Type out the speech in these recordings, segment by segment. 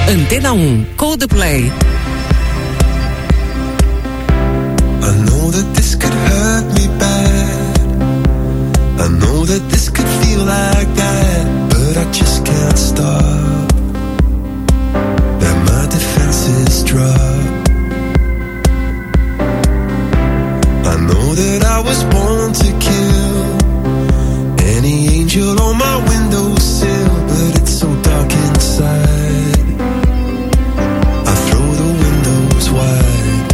Antena 1, Coldplay. I know that this could hurt me bad. I know that this could feel like that, but I just can't stop. That my defenses drop. I know that I was born to kill any angel on my windowsill, but it's so dark inside. I throw the windows wide.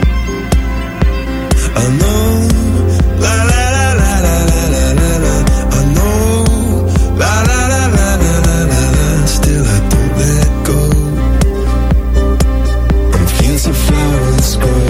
I know, la la la la la la la la. I know, la la la la la la la la. Still I don't let go. I'm fields of flowers grow.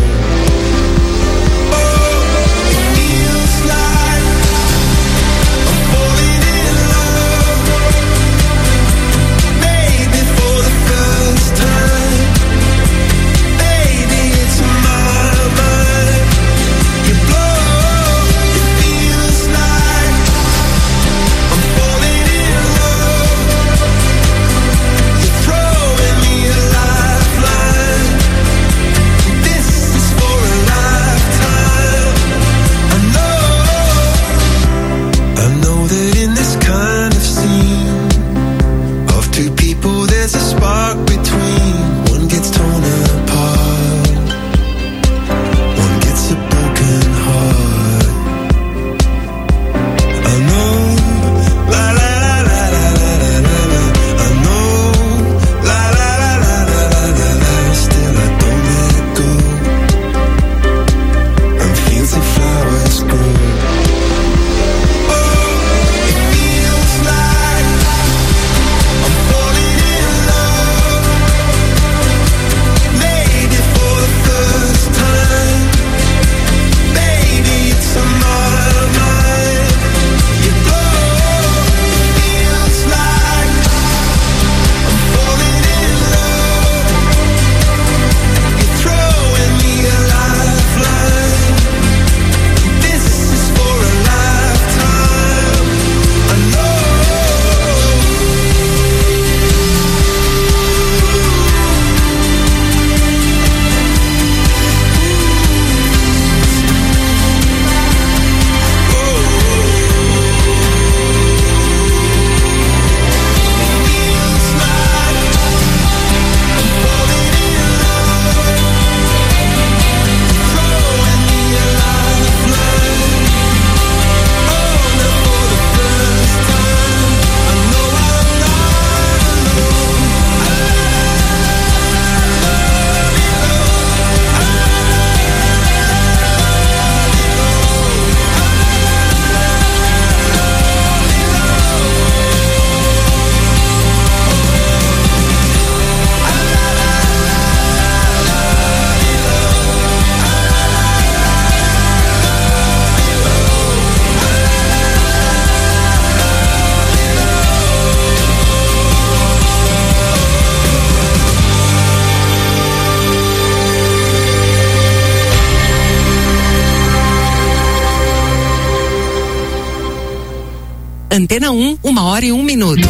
Antena 1, 1h01.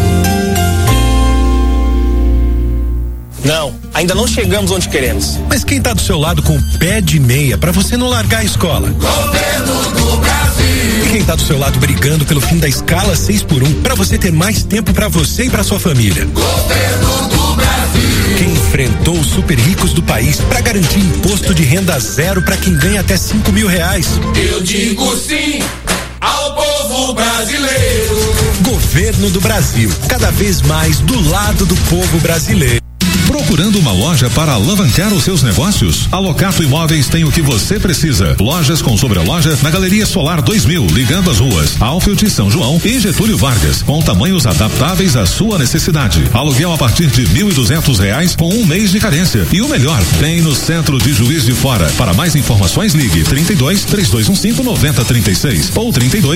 Não, ainda não chegamos onde queremos. Mas quem tá do seu lado com o pé de meia pra você não largar a escola? Governo do Brasil. E quem tá do seu lado brigando pelo fim da escala 6x1 pra você ter mais tempo pra você e pra sua família? Governo do Brasil. Quem enfrentou os super ricos do país pra garantir imposto de renda zero pra quem ganha até R$5.000? Eu digo sim ao povo brasileiro. Governo do Brasil, cada vez mais do lado do povo brasileiro. Procurando uma loja para alavancar os seus negócios? A Locato Imóveis tem o que você precisa. Lojas com sobreloja na Galeria Solar 2000, ligando as ruas Alfield e São João e Getúlio Vargas, com tamanhos adaptáveis à sua necessidade. Aluguel a partir de R$1.200 com 1 mês de carência. E o melhor, tem no centro de Juiz de Fora. Para mais informações, ligue 32-3215-9036 ou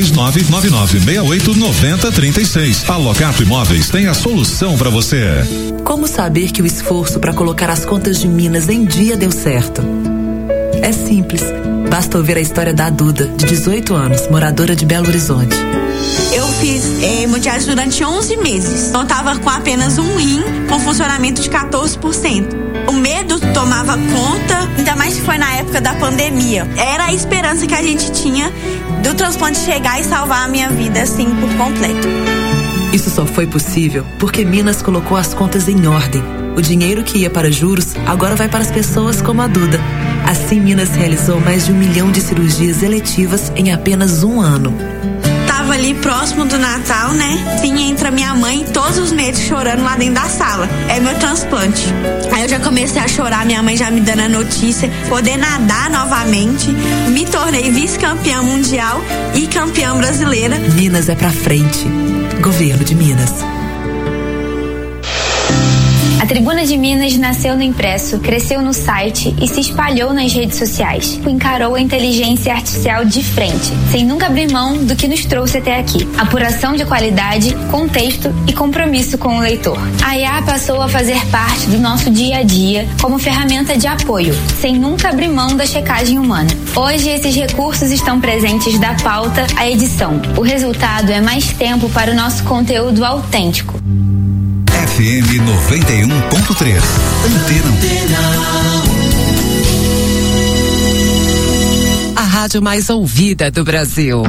32-999-68-9036. A Locato Imóveis tem a solução para você. Como saber que o esforço para colocar as contas de Minas em dia deu certo? É simples. Basta ouvir a história da Duda, de 18 anos, moradora de Belo Horizonte. Eu fiz hemodiálise durante 11 meses. Então, tava com apenas um rim com funcionamento faturamento de 14%. O medo tomava conta, ainda mais que foi na época da pandemia. Era a esperança que a gente tinha do transplante chegar e salvar a minha vida, assim, por completo. Isso só foi possível porque Minas colocou as contas em ordem. O dinheiro que ia para juros agora vai para as pessoas como a Duda. Assim, Minas realizou mais de 1 milhão de cirurgias eletivas em apenas um ano. Tava ali próximo do Natal, né? Sim, entra minha mãe todos os médicos chorando lá dentro da sala. É meu transplante. Aí eu já comecei a chorar, minha mãe já me dando a notícia. Poder nadar novamente. Me tornei vice-campeã mundial e campeã brasileira. Minas é pra frente. Governo de Minas. A Tribuna de Minas nasceu no impresso, cresceu no site e se espalhou nas redes sociais. Encarou a inteligência artificial de frente, sem nunca abrir mão do que nos trouxe até aqui. Apuração de qualidade, contexto e compromisso com o leitor. A IA passou a fazer parte do nosso dia a dia como ferramenta de apoio, sem nunca abrir mão da checagem humana. Hoje, esses recursos estão presentes da pauta à edição. O resultado é mais tempo para o nosso conteúdo autêntico. FM 91.3. Antena 1. A rádio mais ouvida do Brasil.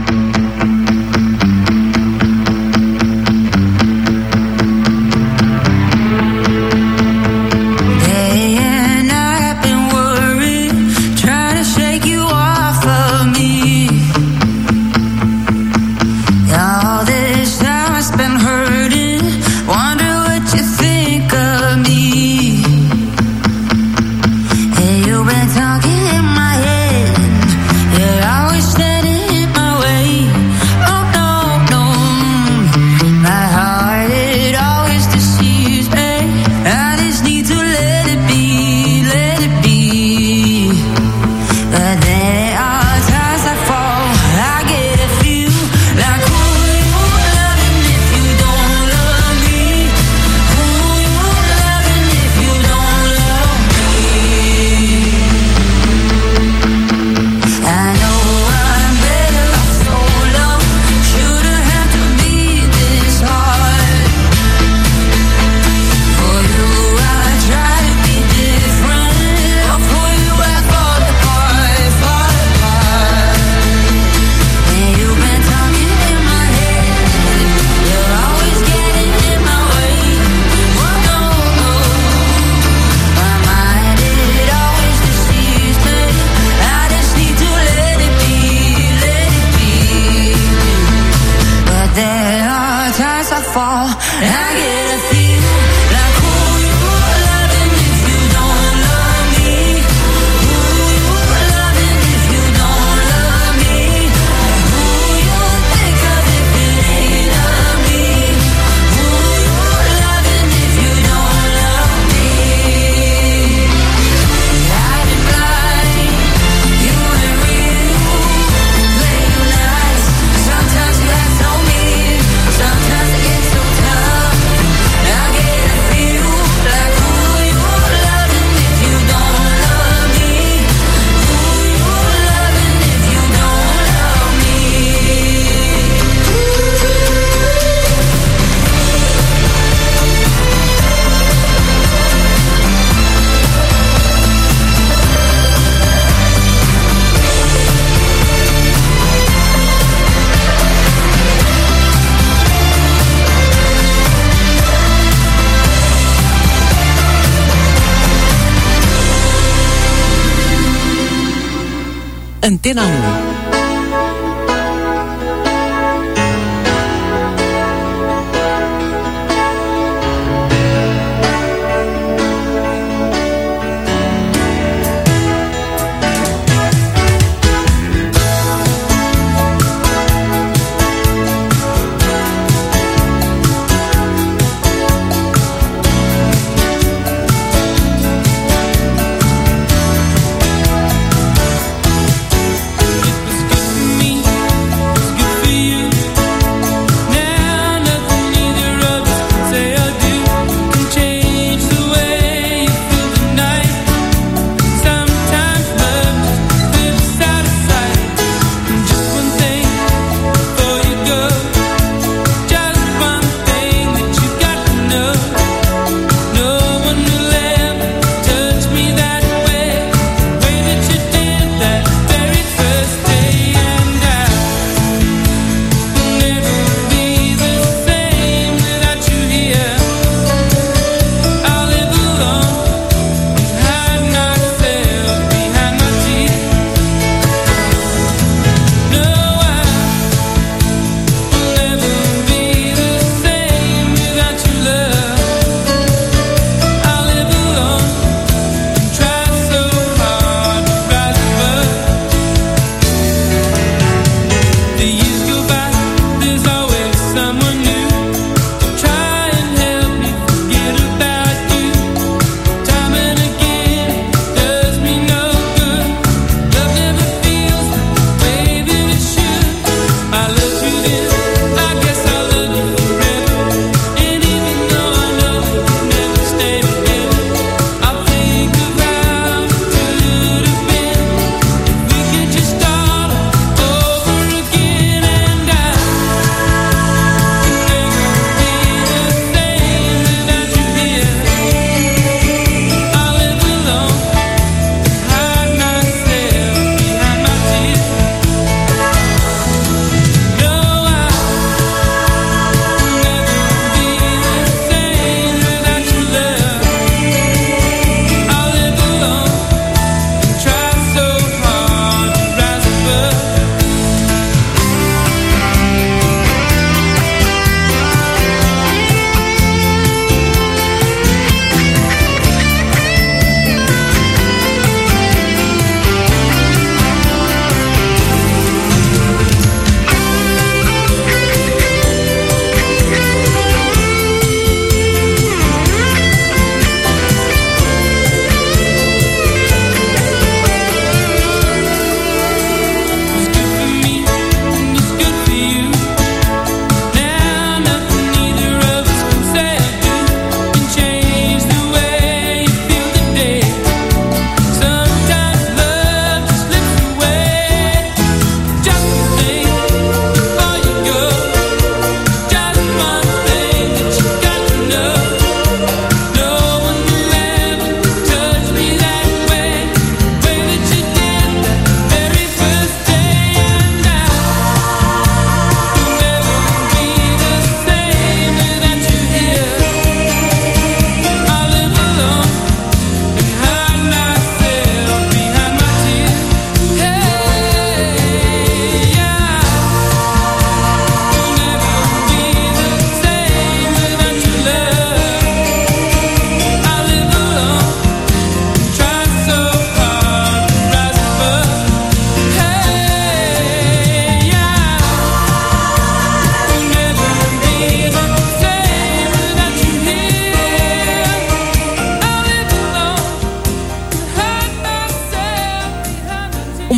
Antena 1.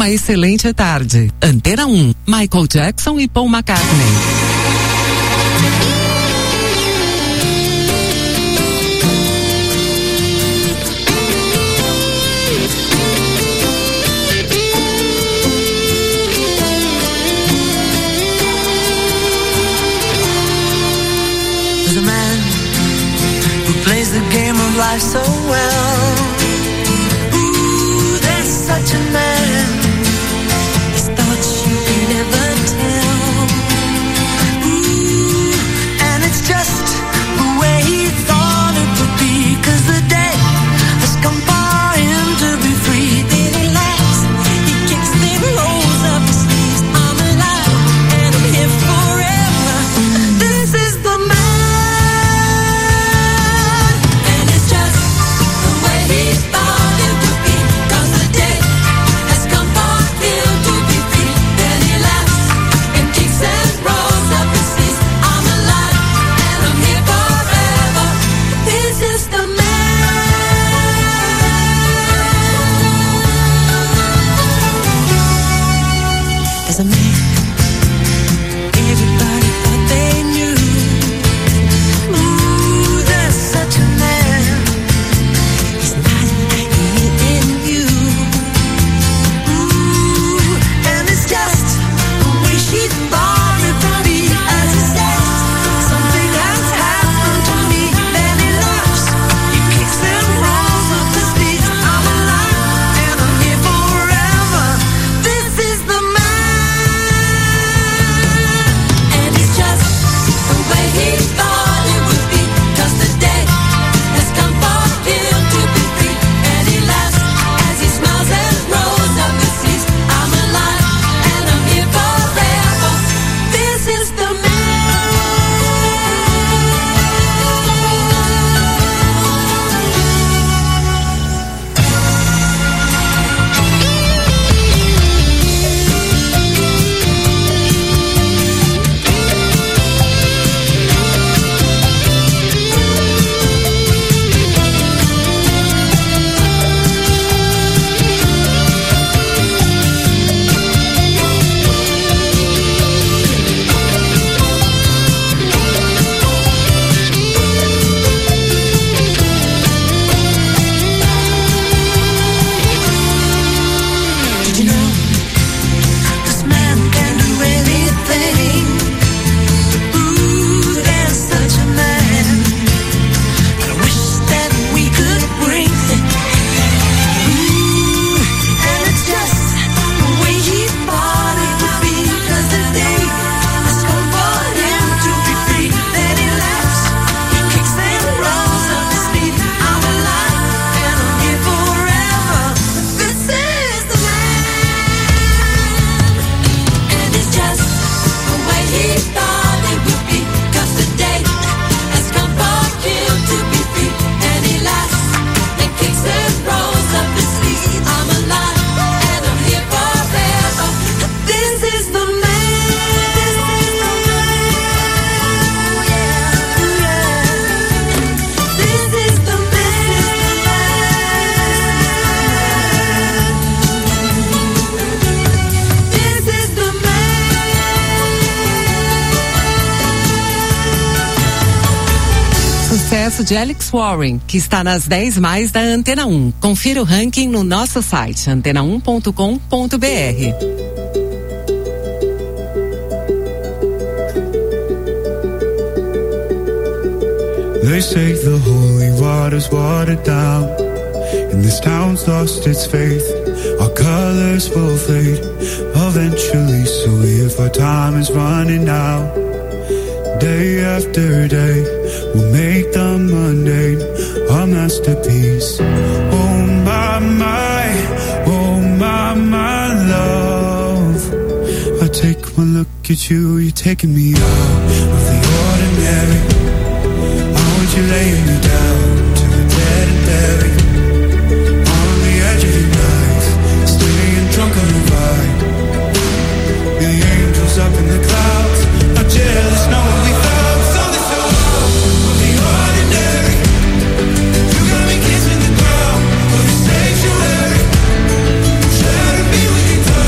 uma excelente tarde. Antena 1, Michael Jackson e Paul McCartney. The game of life so well. Ooh, there's such a man. His thoughts you can never tell. Ooh, and it's just the way he thought it would be. 'Cause the day has come for him to be free. Then he laughs, he kicks, then rolls up his sleeves. I'm alive and I'm here forever. This is the man. As a man, everybody thought they knew. Ooh, there's such a man. He's not like me and you. Ooh, and it's just the way she thought it would be. As he says, something has happened to me. Then he laughs, he kicks and rolls up his sleeves. I'm alive and I'm here forever. This is the man. He thought it would be, 'cause the day has come for him to be free. And he laughs as he smiles and rolls up his sleeves. I'm alive and I'm here forever. This is the man. Did you know this man can do anything? Ooh, there's such a man. I wish that we could bring him. Ooh, and it's just the way he thought it would be. 'Cause the day has come for him to be free. Then he laughs, he kicks and rolls up his sleeve. I'm alive and I'm here forever. This is the man. And it's just the way he thought it would be. 'Cause the day has come for him to be free. And he laughs and kicks and rolls up his sleeves. I'm alive and I'm here forever. This is the man. This is the man. This is the Sucesso de Alex Warren, que está nas 10 mais da Antena 1. Confira o ranking no nosso site antena1.com.br. They say the holy water's watered down, and this town's lost its faith. Our colors will fade eventually, so if our time is running out, day after day, we'll make the mundane our masterpiece. Oh my love, I take one look at you, you're taking me out of the ordinary. You're laying me down to the dead and buried on the edge of your knife, staying drunk on the vibe. The angels up in the clouds are jealous, knowing we found something so of the ordinary. You got me kissing the ground of the sanctuary. Try to be with you.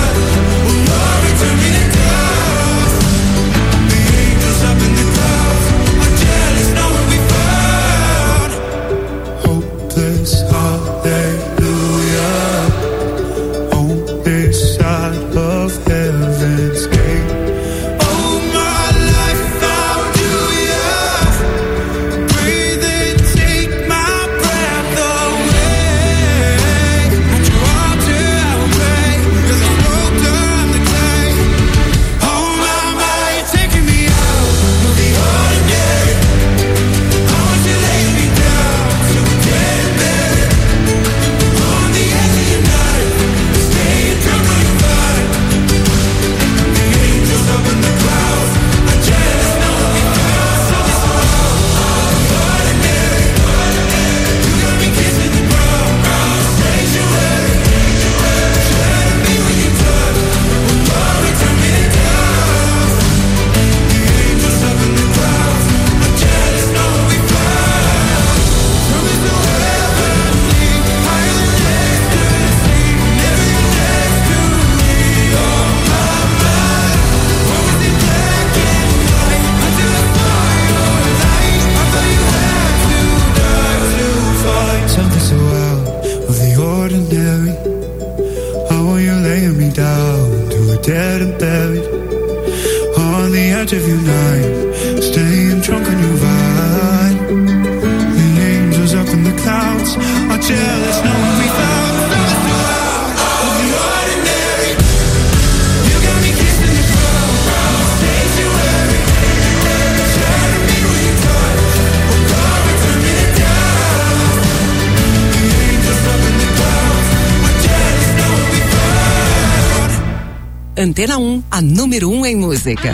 clouds are jealous knowing we found out of the ordinary. You got me kissing the sanctuary. Try to be what you touch, but God will turn me down. The angels up in the clouds are jealous knowing we found. Antena 1, a número 1 em música.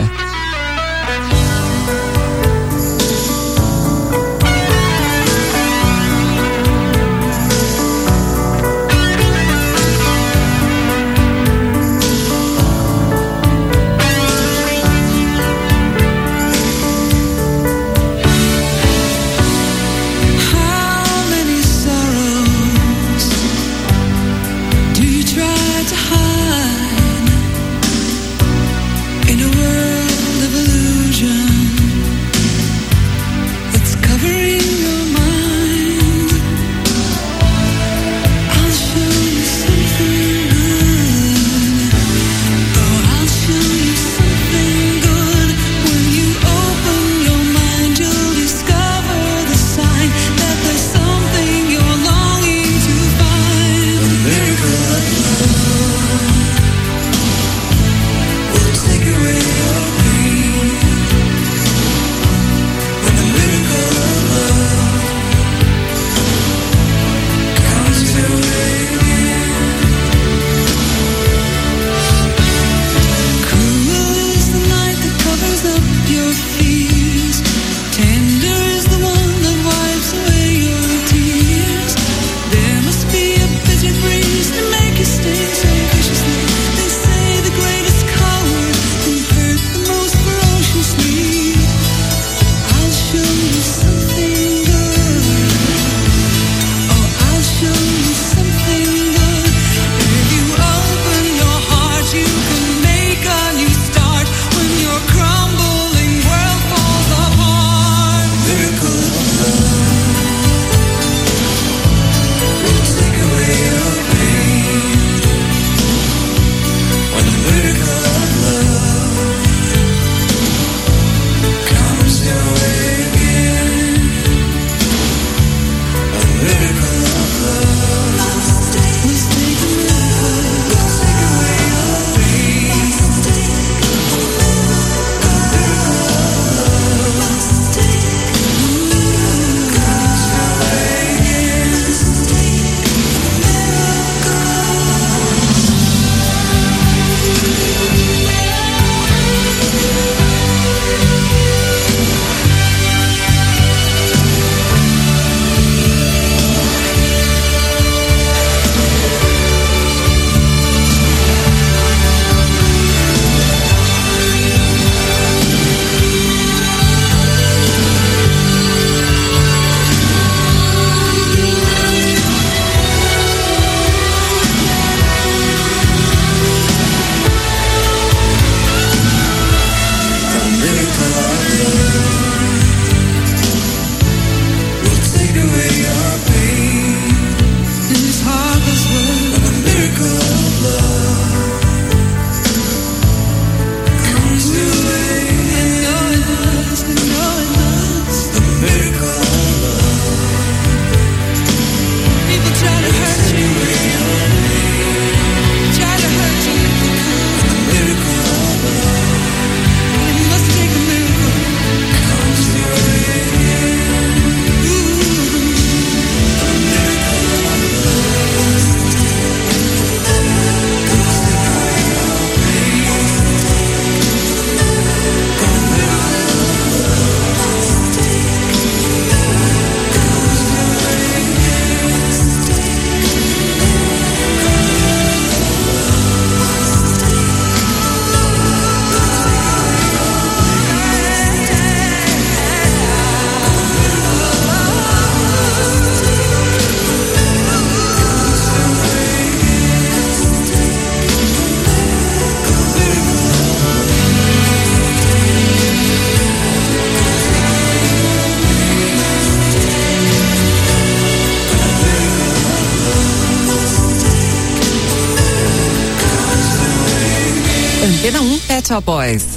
Antena 1, Pet Shop Boys.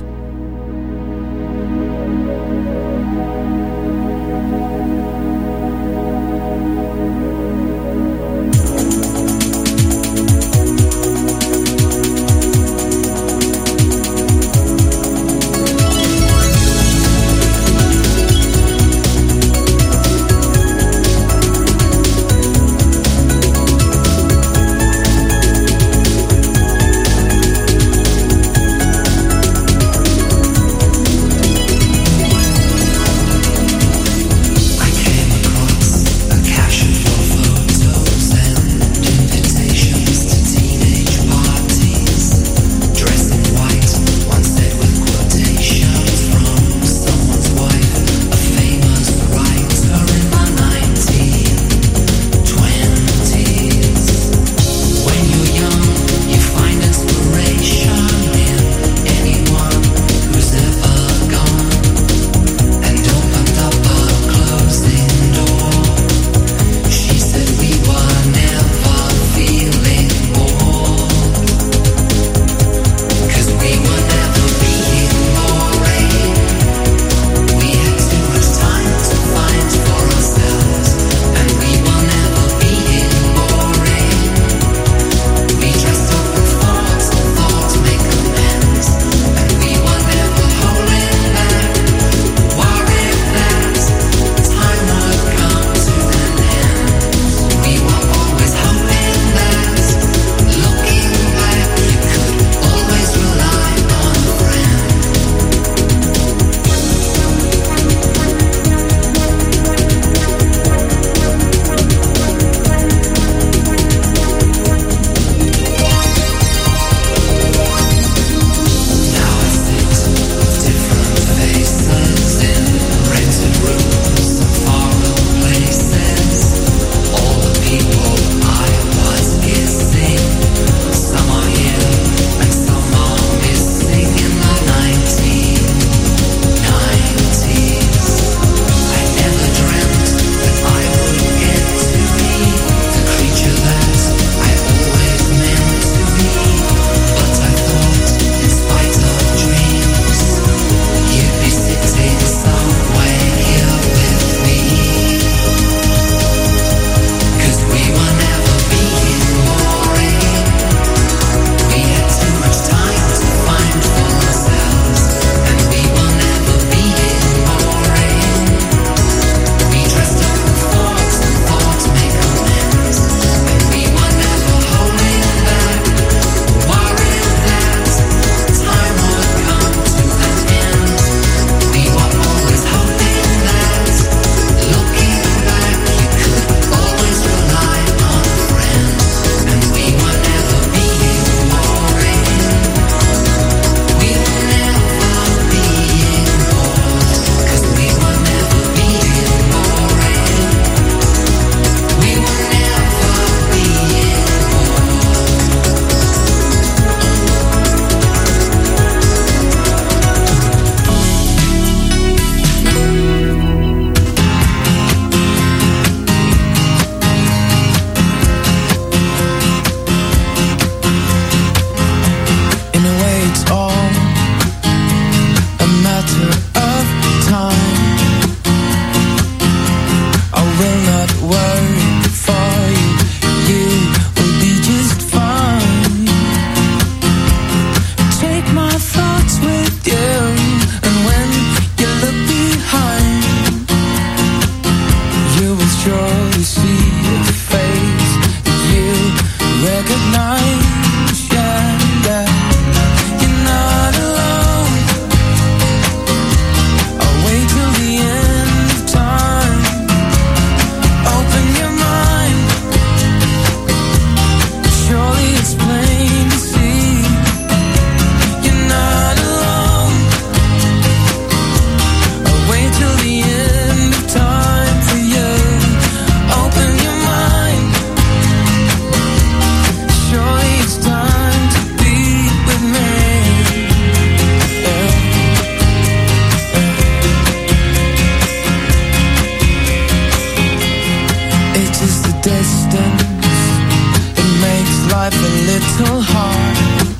little heart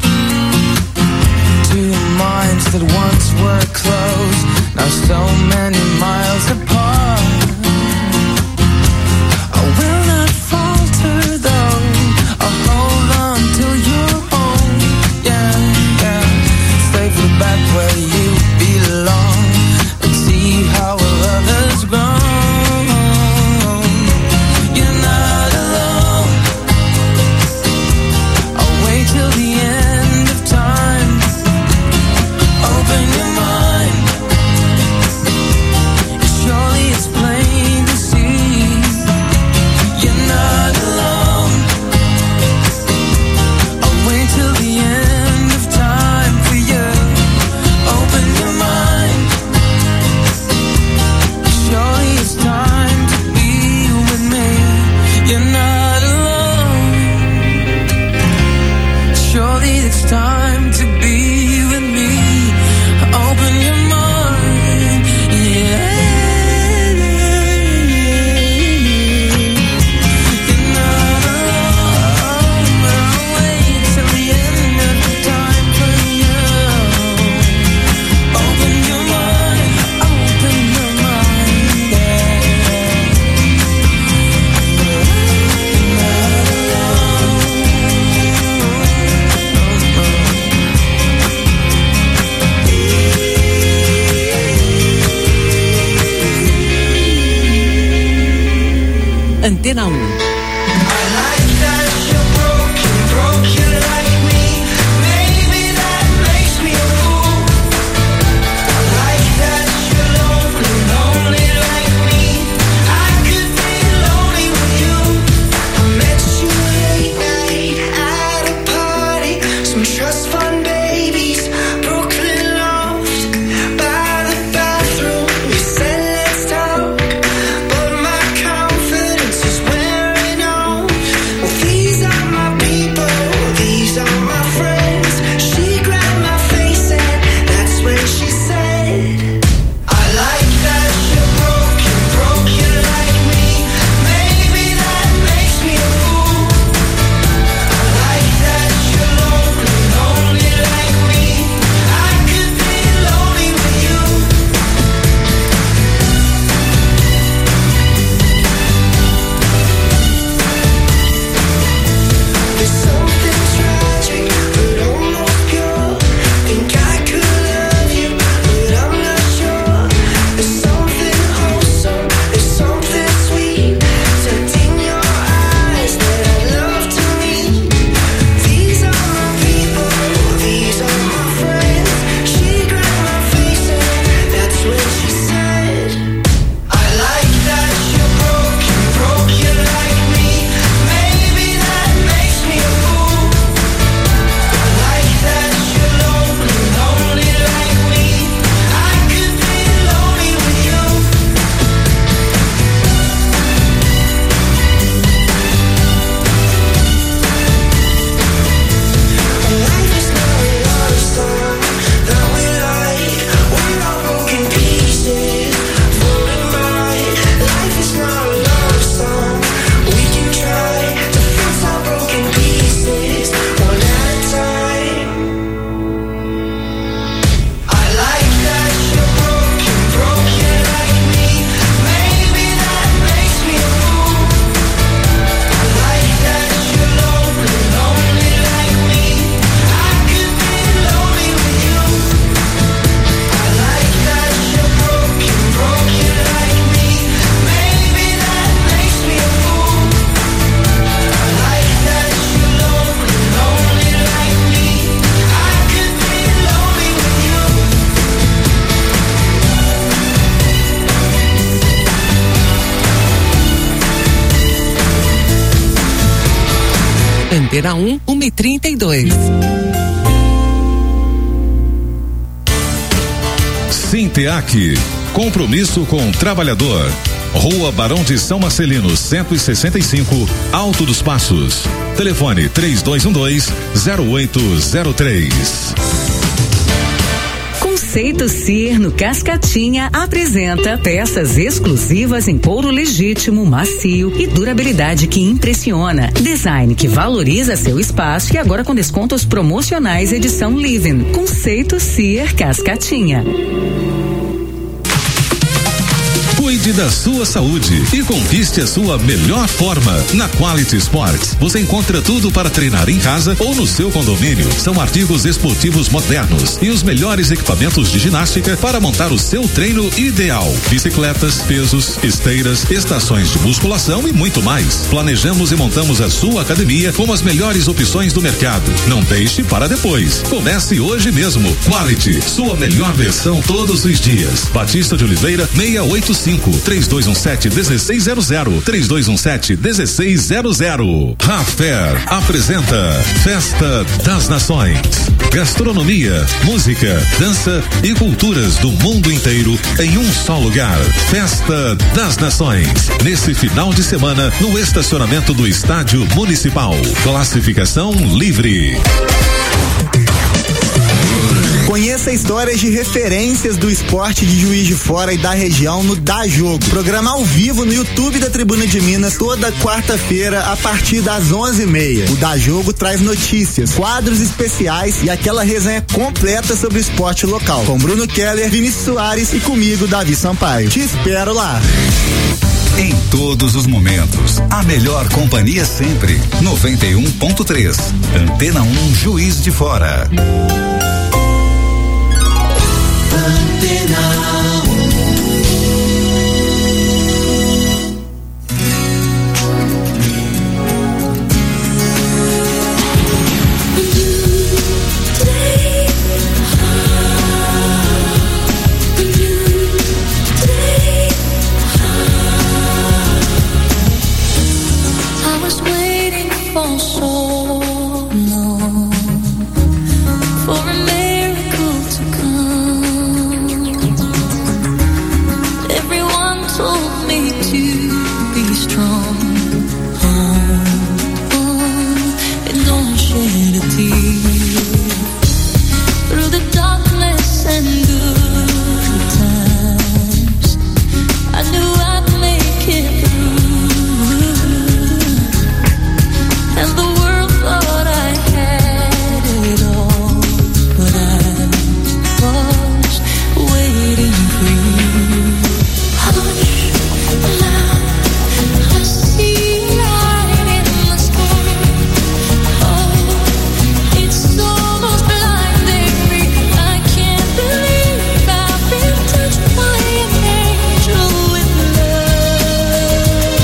to the minds that once were close, now so many miles apart. I will not falter though, I'll hold on till you're home. Yeah, yeah. Stay for back where you belong and see how our love has grown. You're not alone. I'll wait till the end of time. Open your mind. Surely it's plain to see. You're not alone. I'll wait till the end of time for you. Open your mind. Surely it's time to be with me. You're not alone. Surely it's time to be with me. Open your mind. Yeah. You're not alone. I'll wait till the end of the time for you. Open your mind. Open your mind. Yeah. Antena 1. Trust fund babies, Brooklyn loft, by the bathroom. You said let's talk, but my confidence is wearing off. Well, these are my people, these are my friends. She grabbed my face and that's when she said, I like that you're broke you like me. Maybe that makes me a fool. I like that you're lonely like me. I could be lonely with you. There's something tragic but almost pure. Think I could love you, but I'm not sure. There's something wholesome, there's something sweet tucked in your eyes that I love to meet. These are my people, these are my friends. She grabbed my face and that's when she said, I like that you're broke you like me. Maybe that makes me a fool. I like that you're lonely like me. I could be lonely with you. Life is not a love song that we like. We're all broken pieces floating by. Life is not a love song. We can try to fix our broken pieces one at a time. I like that you're broke you like me. Maybe that makes me a fool. I like that you're lonely like me. I could be lonely with you. I like that you're broke you like me. Maybe that makes me a fool. I like that you're lonely like me. I could be lonely with you. Antena 1, 1h32. Sinteac, compromisso com o trabalhador. Rua Barão de São Marcelino, 165, Alto dos Passos. Telefone 3212-0803. Conceito Cier no Cascatinha apresenta peças exclusivas em couro legítimo, macio e durabilidade que impressiona. Design que valoriza seu espaço e agora com descontos promocionais edição Living. Conceito Cier Cascatinha. Cuide da sua saúde e conquiste a sua melhor forma. Na Quality Sports, você encontra tudo para treinar em casa ou no seu condomínio. São artigos esportivos modernos e os melhores equipamentos de ginástica para montar o seu treino ideal. Bicicletas, pesos, esteiras, estações de musculação e muito mais. Planejamos e montamos a sua academia com as melhores opções do mercado. Não deixe para depois. Comece hoje mesmo. Quality, sua melhor versão todos os dias. Batista de Oliveira, 685. 3217-1600 3217-1600. Raffair apresenta Festa das Nações. Gastronomia, música, dança e culturas do mundo inteiro em um só lugar. Festa das Nações. Nesse final de semana, no estacionamento do Estádio Municipal. Classificação livre. Conheça histórias de referências do esporte de Juiz de Fora e da região no Dá Jogo. Programa ao vivo no YouTube da Tribuna de Minas toda quarta-feira a partir das 11h30. O Dá Jogo traz notícias, quadros especiais e aquela resenha completa sobre o esporte local. Com Bruno Keller, Vinícius Soares e comigo, Davi Sampaio. Te espero lá. Em todos os momentos, a melhor companhia sempre. 91.3. Antena 1 Juiz de Fora. I was waiting for so long for a miracle to come. Everyone told me to be strong. And don't shed a tear. Through the darkness and good times, I knew I'd make it through. And the world thought I had it all, but I was waiting for you. Hush, now I see light in the sky. Oh, it's almost blinding me. I can't believe I've been touched by an angel with love.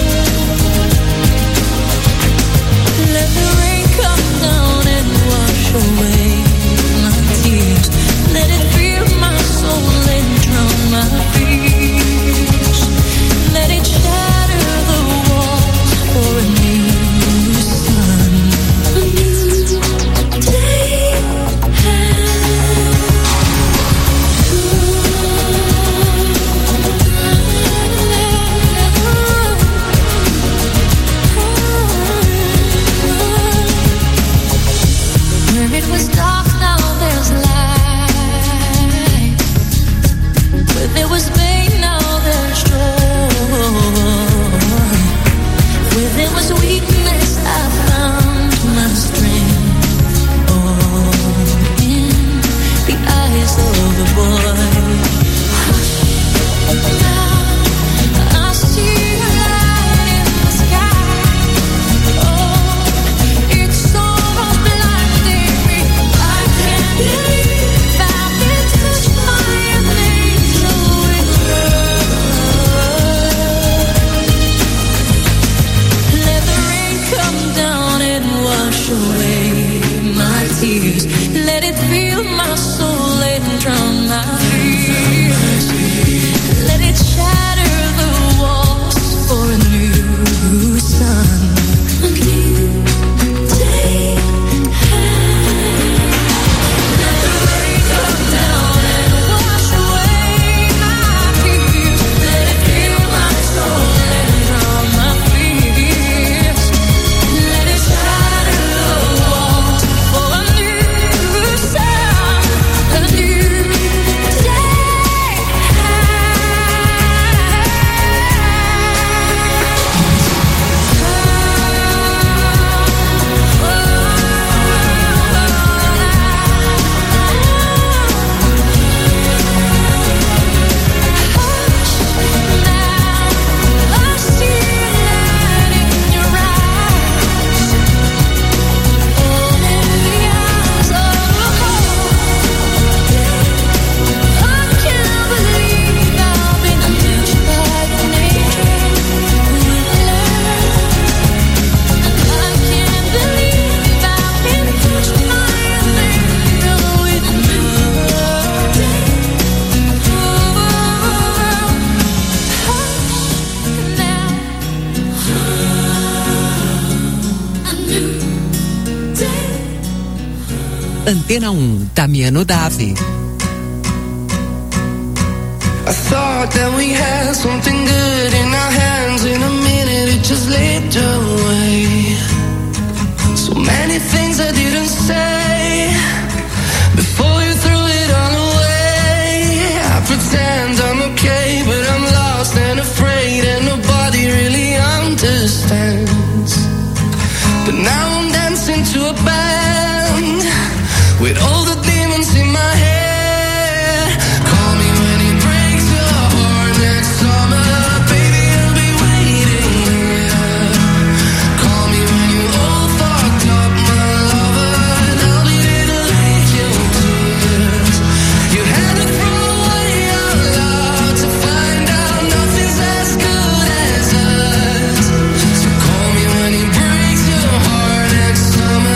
Let the rain come down and wash away my tears. Let it fill my soul and drown my fears. Let it shatter the walls for a new sun. A new day Where it was dark, now there's light. Where there was pain, now there's joy. Where there was weakness, I found my strength. Oh, in the eyes of a boy. Now I see a light in the sky. Oh, it's almost blinding me. I can't believe I've been touched by an angel with love. Let the rain Antena 1, Damiano Davi. I thought that we had something good in our hands. In a minute it just slipped away. So many things I didn't say before you threw it all away. I pretend I'm okay, but I'm lost and afraid, and nobody really understands. But now I'm dancing to a band with all the demons in my head. Call me when it breaks your heart next summer, baby, I'll be waiting here. Call me when you all fucked up, my lover, and I'll be there to lick your tears. You had to throw away your love to find out nothing's as good as us. So call me when it breaks your heart next summer.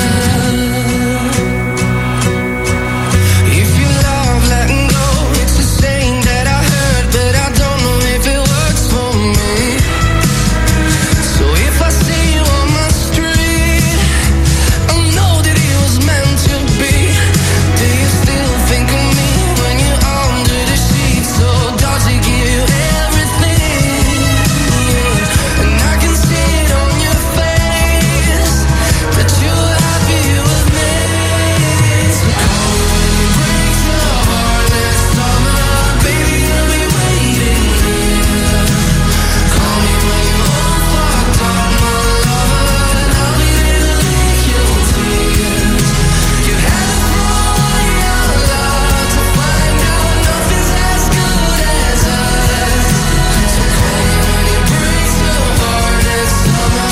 If you love letting go, it's a saying that I heard, but I don't know if it works for me. So if I see you on my street, I know that it was meant to be. Do you still think of me when you're under the sheets? So does it give you everything? Yeah. And I can see it on your face that you're happy with me. So call me when it breaks your heart next summer, baby, I'll be waiting here. Call me when you're all fucked up, my lover, and I'll be there to lick your tears. You had to throw away your love to find out nothing's as good as us. So call me when it breaks your heart next summer.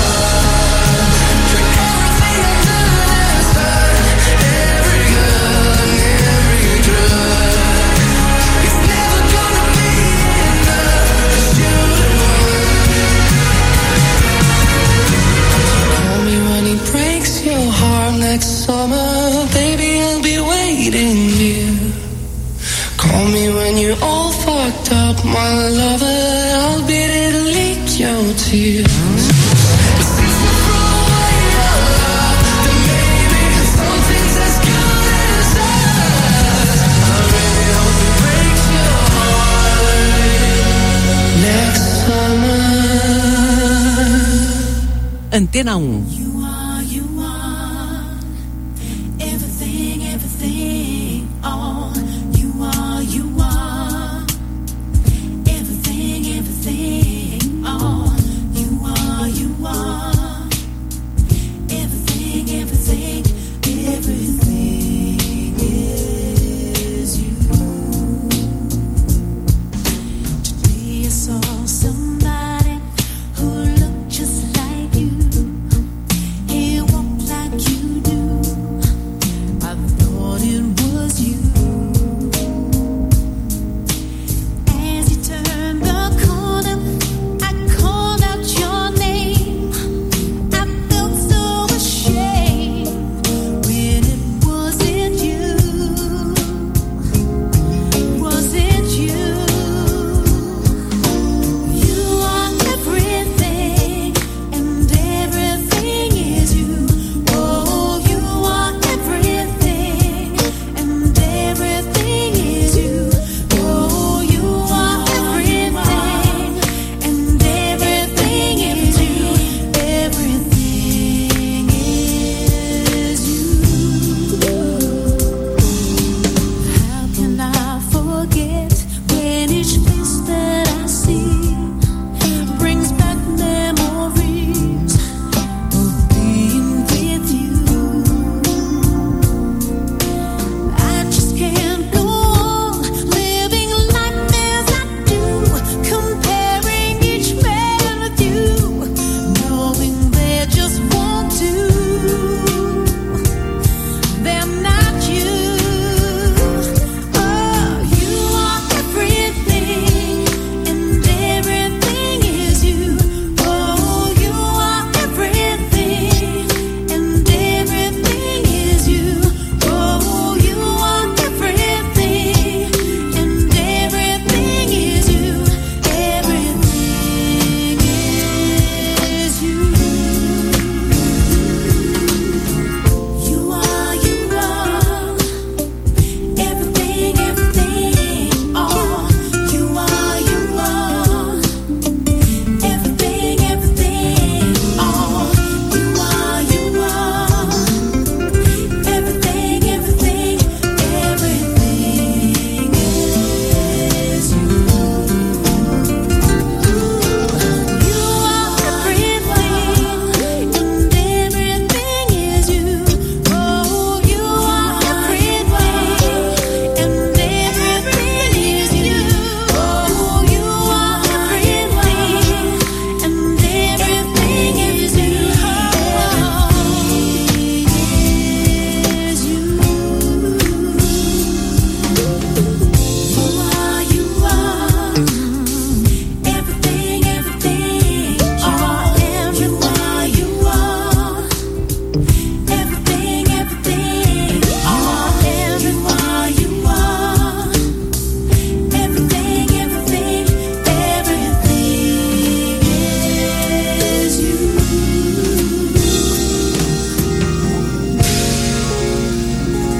For everything I've done and said, every good and every drug, it's never gonna be enough, 'cause you're the one. Call me when it breaks your heart next summer, baby, I'll be waiting here. Call me when you're all fucked up, my lover, I'll be there to lick your tears. But since you throw away your love, then maybe something's as good as us. I really hope it breaks your heart next summer. Antena 1. Everything, everything, all you are, everything, everything, all you are, everything, everything, everything is you. Today I saw somebody who looked just like you.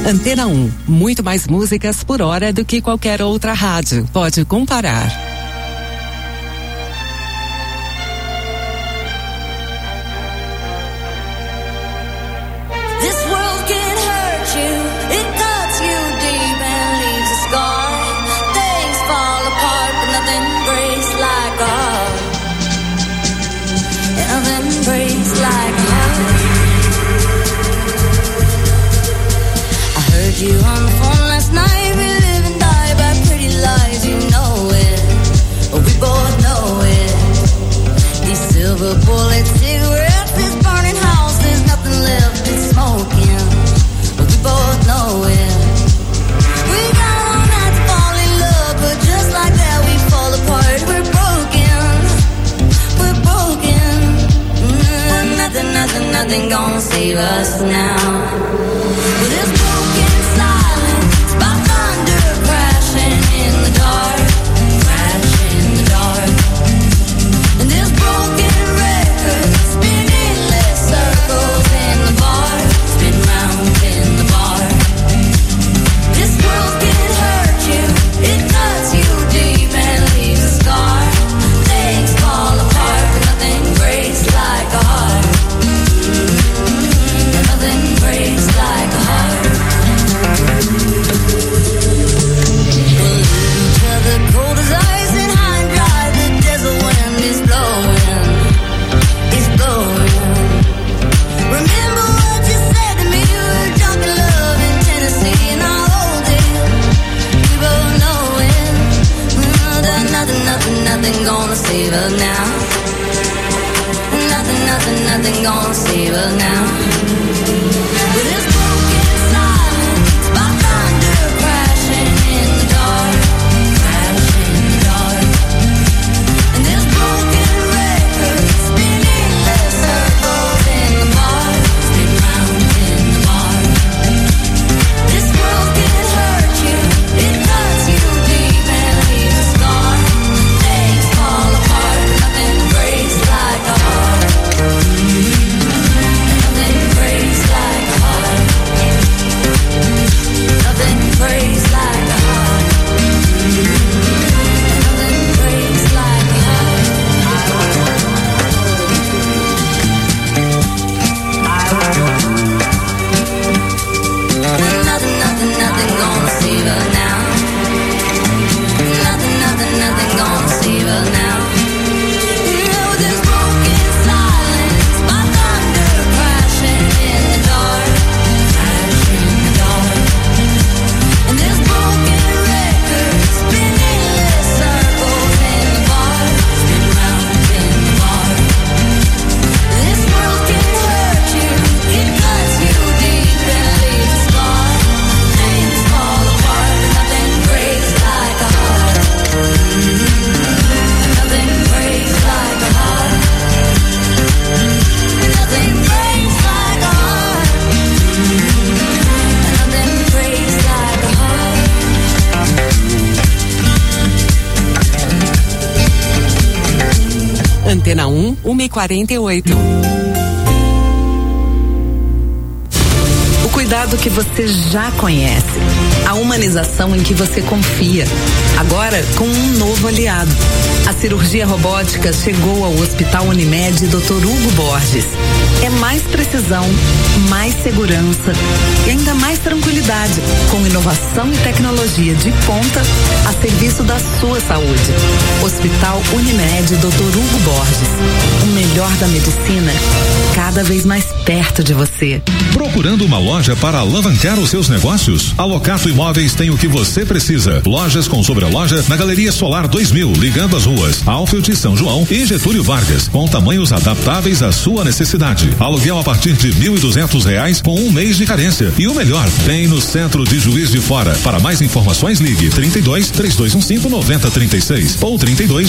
Antena 1, muito mais músicas por hora do que qualquer outra rádio. Pode comparar. This world can hurt you, it cuts you deep and leaves a scar. Things fall apart, but nothing breaks like a heart. Nothing breaks like a heart. I heard you on the phone last night. We live and die by pretty lies, you know it. We both know it. These silver bullet cigarettes, this burning house, there's nothing left, it's smoking. We both know it. We got all night to fall in love, but just like that we fall apart. We're broken, we're broken. Nothing gonna save us now. Well, this broken silence by thunder crashing in the dark, crashing in the dark. And this broken record spinning endless circles in the bar, spin round in the bar. This world can hurt you, it cuts you deep and leaves a scar. Things fall apart, but nothing breaks like a heart. Nothing breaks like a heart. We'll leave each other cold as ice and high and dry. The desert wind is blowing, it's blowing. Remember what you said to me. We were drunk in love in Tennessee, and I'll hold it. We both know it. Nothing gonna save us now. Nothing gonna save us now. With this broken silence by thunder crashing in the dark, crashing in the dark. And this broken record spinning endless circles in the bar, spin round in the bar. This world can hurt you, it cuts you deep and leaves a scar. Things fall apart, nothing breaks like a heart. Nothing breaks like a heart. Nothing breaks like a heart. Nothing breaks like a heart. Nothing gonna save her now. Nothing gonna save her now. You know this broken silence by thunder crashing in the dark, crashing in the dark. And this broken record spinning endless circles in the bar, spin round in the bar. This world can hurt you, it cuts you deep and leaves a scar. Things fall apart, nothing breaks like a heart. Nothing breaks like a heart. Nothing breaks like a heart. Nothing breaks like a heart. Antena 1, 1h48. O cuidado que você já conhece. A humanização em que você confia. Agora com um novo aliado. A cirurgia robótica chegou ao Hospital Unimed Dr. Hugo Borges. É mais precisão, mais segurança e ainda mais tranquilidade, com inovação e tecnologia de ponta a serviço da sua saúde. Hospital Unimed Dr. Hugo Borges. O melhor da medicina, cada vez mais perto de você. Procurando uma loja para alavancar os seus negócios? A Locato Imóveis tem o que você precisa. Lojas com sobreloja na Galeria Solar 2000, ligando as ruas Alfield, São João e Getúlio Vargas, com tamanhos adaptáveis à sua necessidade. Aluguel a partir de R$1.200 com um mês de carência. E o melhor, tem no centro de Juiz de Fora. Para mais informações, ligue 32-3215-9036 ou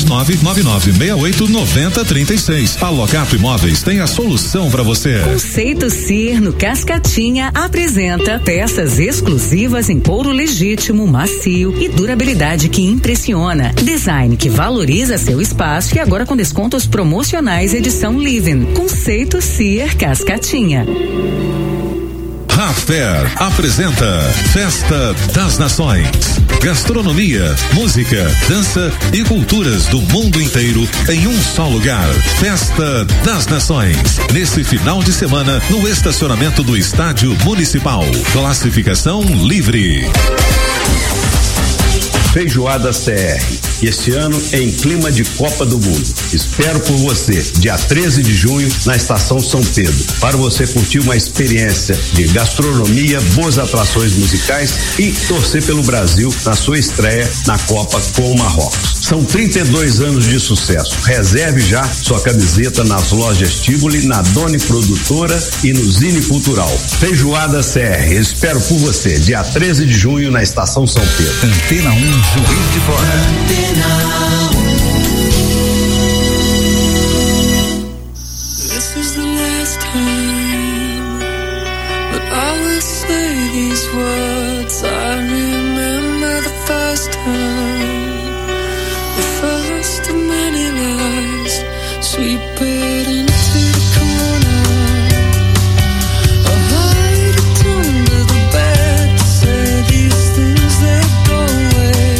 32-99968-9036. A Locato Imóveis tem a solução para você. Conceito CIR no Cascatinha apresenta peças exclusivas em couro legítimo, macio e durabilidade que impressiona. Design que valoriza seu espaço e agora com descontos promocionais edição Living. Conceito CIR Cascatinha. Raffair apresenta Festa das Nações. Gastronomia, música, dança e culturas do mundo inteiro em um só lugar. Festa das Nações. Nesse final de semana, no estacionamento do Estádio Municipal. Classificação livre. Feijoada CR. Este ano em clima de Copa do Mundo. Espero por você, dia 13 de junho, na Estação São Pedro, para você curtir uma experiência de gastronomia, boas atrações musicais e torcer pelo Brasil na sua estreia na Copa com o Marrocos. São 32 anos de sucesso. Reserve já sua camiseta nas lojas Tivoli, na Doni Produtora e no Zine Cultural. Feijoada CR. Espero por você, dia 13 de junho, na Estação São Pedro. Antena 1, Juiz de Fora. This is the last time that I will say these words. I remember the first time, the first of many lies, sweep it into the corner. I hide it under the bed to say these things that go away.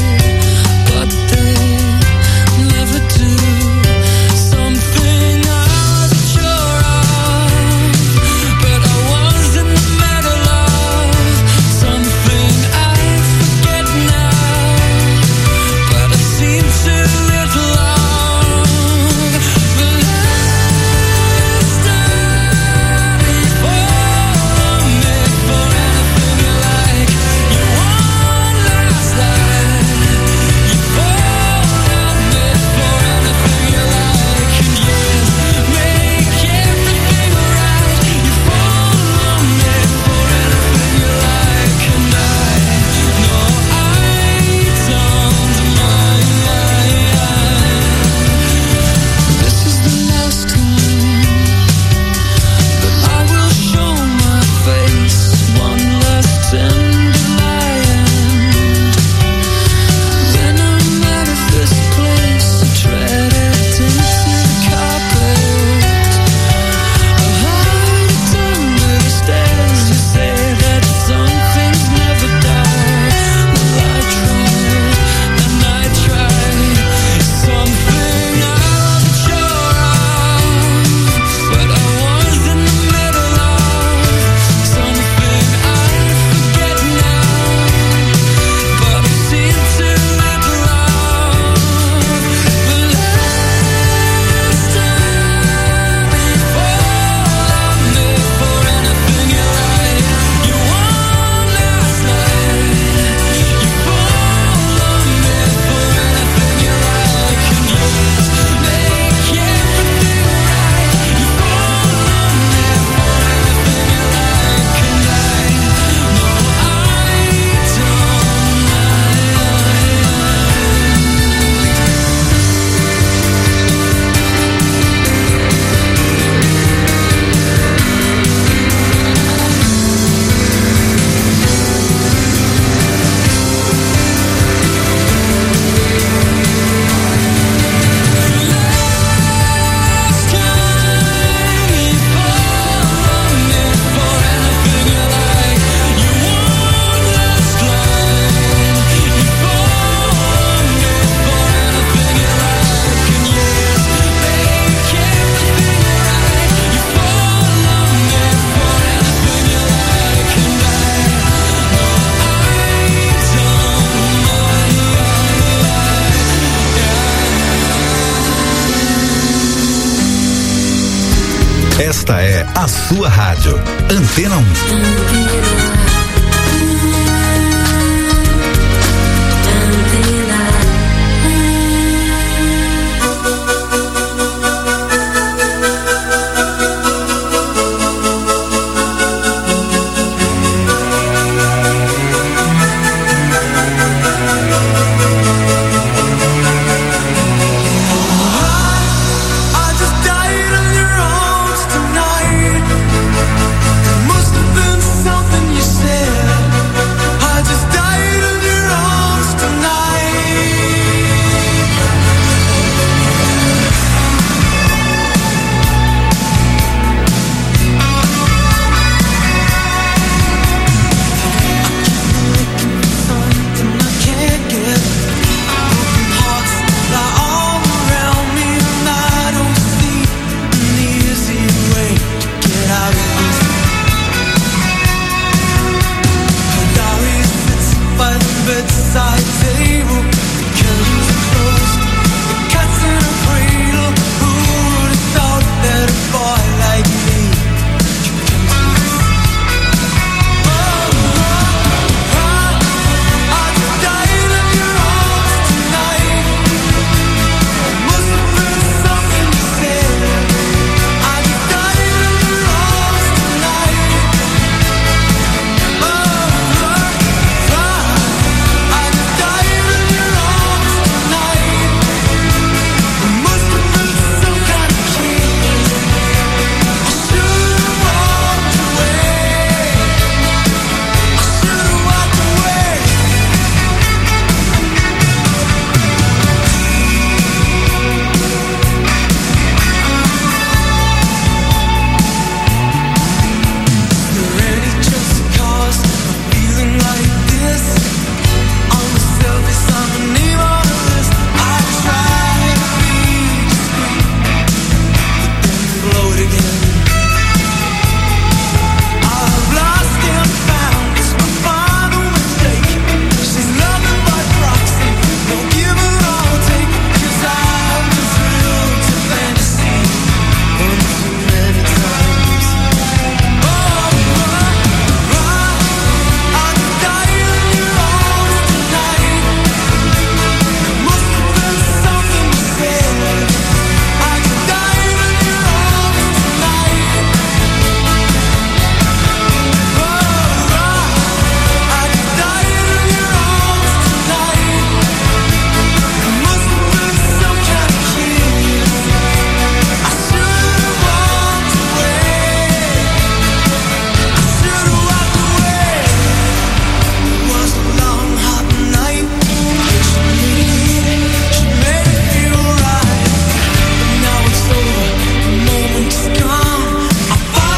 Esta é a sua rádio, Antena 1.